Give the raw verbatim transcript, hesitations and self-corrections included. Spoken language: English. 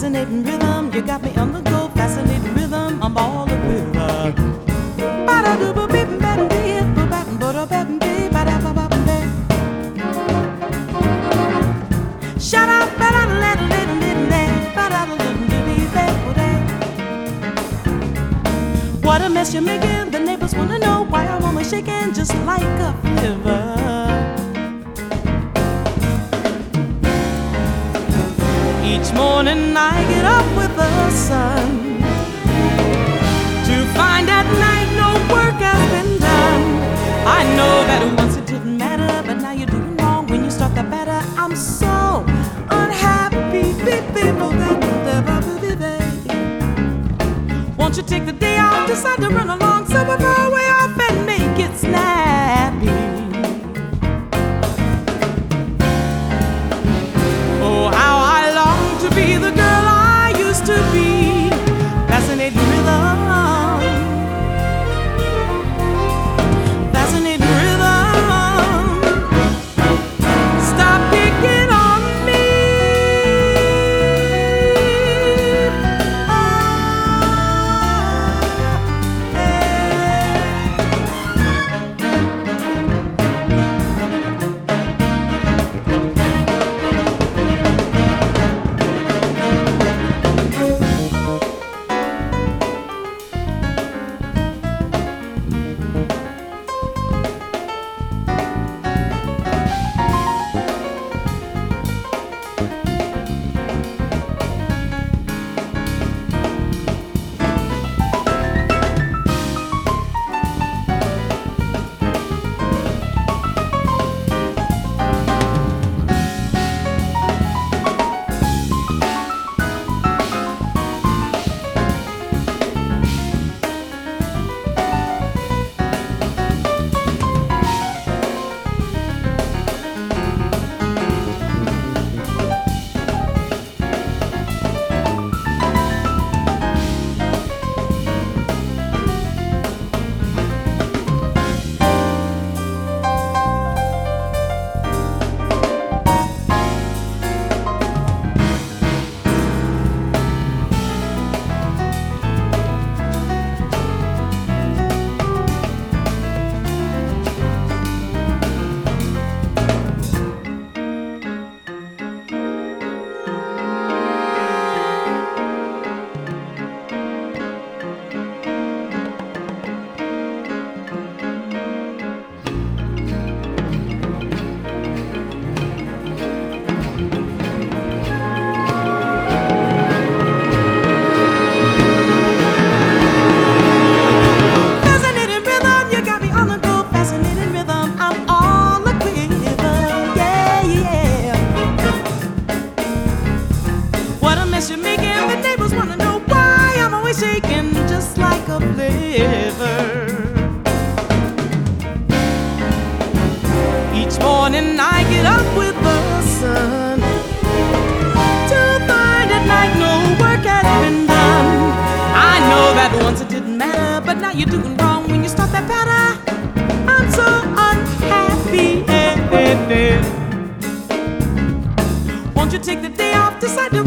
fascinating rhythm. You got me on the go, fascinating rhythm. I'm all a river. Shut up, what a mess you're making. The neighbors wanna know why I'm always shaking just like a river. Each morning I get up with the sun to find at night no work has been done. I know that once it didn't matter, but now you're doing wrong when you start that batter. I'm so unhappy. Won't you take the day off, decide to run along so we'll go way off and make it snappy. Oh, how I long to be the girl I used to be. Fascinating rhythm. Fascinating rhythm. Stop picking on me. You're making the neighbors wanna know why I'm always shaking just like a flivver. Each morning I get up with the sun to find at night no work has been done. I know that once it didn't matter, but now you're doing wrong when you start that patter. I'm so unhappy. Won't you take the day off, decide to